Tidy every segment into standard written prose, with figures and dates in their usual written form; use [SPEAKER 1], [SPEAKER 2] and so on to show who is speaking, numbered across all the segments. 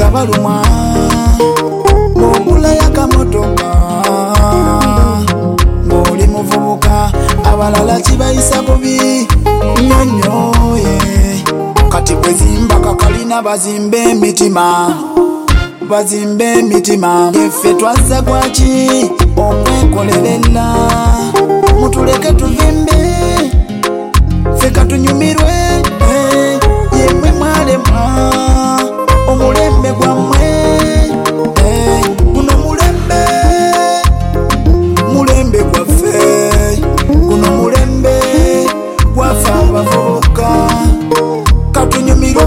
[SPEAKER 1] balumwa ng'ogula yakamotoka ng'oli muvubuka abalala kibayisa bubi nnyonnyoye kati kwezimba kakalina bazimbe emitima effe twazza gwaki okwekolerera mutuleke tuvimbe ffe katunyumirwe yemwe mwalemwa omulembe gwammwe guno mulembe gwaffe guno mulembe gwaffe abavubuka katunyumirwe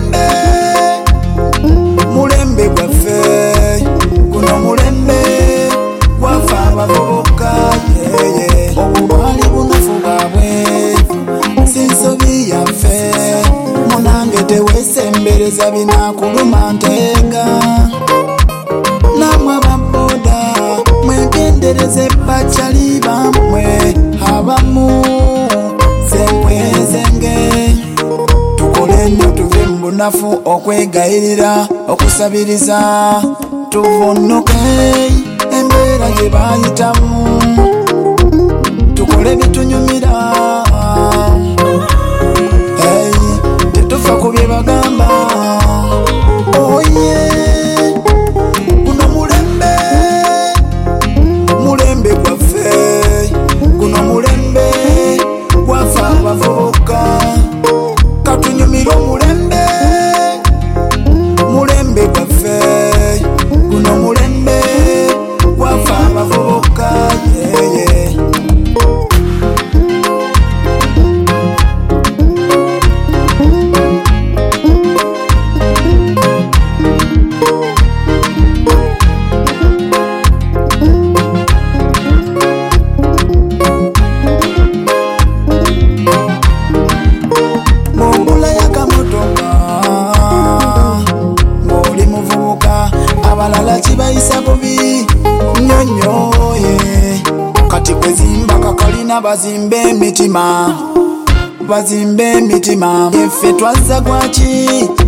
[SPEAKER 1] mulembe gwaffe guno mulembe gwaffe abavubuka obulwali bunafu bwabwe sinsobi yaffe munange tewesembereza binakuluma ntenga namwe ababoda mwegendereze bakyali bammwe abamu zenkwezenge tukole nnyo tuve mu bunafu okwegayirira okusabiriza tuvunuke embeera gye bayitamu tukole bitunyumira tetufa ku bye bagamba oye guno mulembe gwaffe guno mulembe gwaffe abavubuka katunyumira mulembe gwaffe guno mulembe gwaffe abavubuka abalala kibayisa bubi nnyonnyoye kati kwezimba kakalina bazimbe emitima effe twazza gwaki